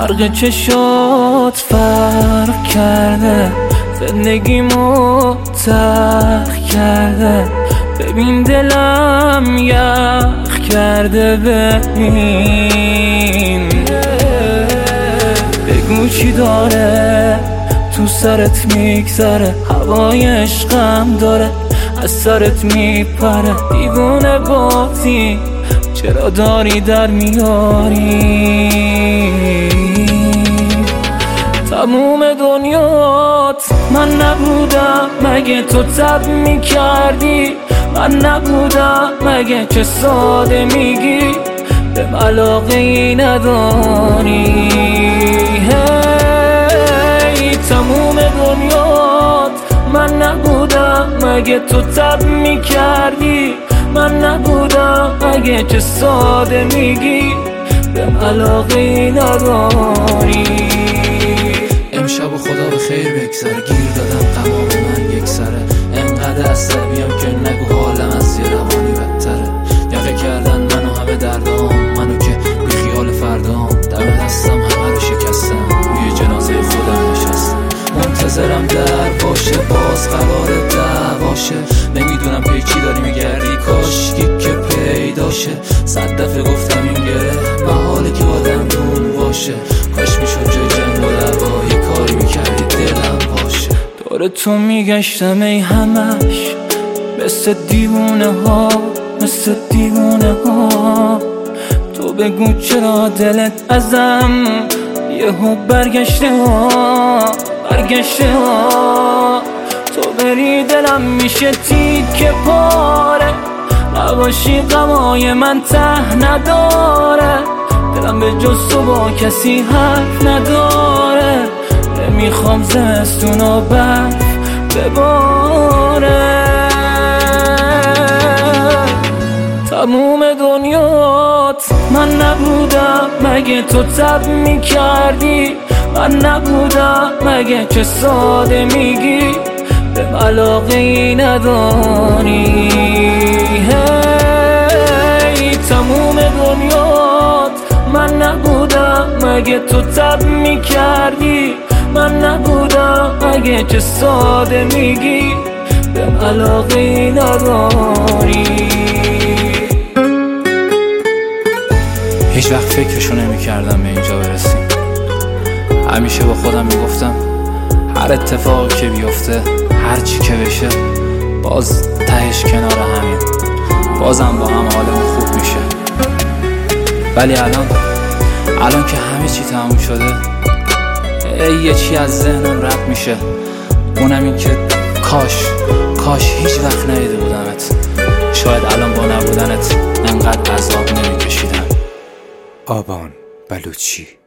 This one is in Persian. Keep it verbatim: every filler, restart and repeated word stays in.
فرق چشات فرق کرده، زندگیمو تلخ کرده. ببین دلم یخ کرده، ببین بگو چی داره تو سرت میگذره. هوای عشقم داره از سرت میپره. دیوونه بازی چرا داری در میاری؟ تموم دنیات من نبودم مگه تو تب میکردی؟ من نبودم مگه چه ساده میگی به علاقه ای نداری؟ هی تموم دنیات من نبودم مگه تو تب میکردی؟ من نبودم مگه چه ساده میگی به علاقه ای نداری؟ امشب و خدا به خیر بگذره، گیر دادم قمام من یک سره. انقدر عصبیم که نگو حالم از یه روانی بدتره. یقه کردن منو همه دردام، منو که بی خیال فردام. دم دستم همه رو شکستم، روی جنازه خودم نشستم. منتظرم در باشه باز قرار دعواشه. نمیدونم پی چی داری میگردی، کاشکی که پیداشه. صد دفعه گفتم این گره محاله که آدم دون باشه. کاش میشد جای جنگ و دعوا یه کاری میکردی دلم باشه. دور تو میگشتم ای همش مثل دیوونه ها، مثل دیوونه ها. تو بگو چرا دلت ازم یهو برگشته ها، برگشته ها. تو بری دلم میشه تیکه پاره، نباشی غمای من ته نداره. دلم به جز تو با کسی حرف نداره. نمیخوام زمستون و برف بباره. تموم دنیات من نبودم مگه تو تب میکردی؟ من نبودم مگه چه ساده میگی به علاقه ای نداری؟ هی تموم دنیات من نبودم مگه تو تب میکردی؟ من نبودم مگه چه ساده میگی به علاقه ای نداری؟ هیچ وقت فکرشو نمی کردم به اینجا برسیم. همیشه با خودم میگفتم هر اتفاقی که بیفته، هر چی که بشه، باز تهش کنار همین، بازم با هم حالمون خوب میشه. ولی الان الان که همه چی تموم شده، یه چی از ذهنم رد میشه. اونم این که کاش کاش هیچ وقت ندیده بودمت. شاید الان با نبودنت انقدر عذاب نمیکشیدم. آبان بلوچی.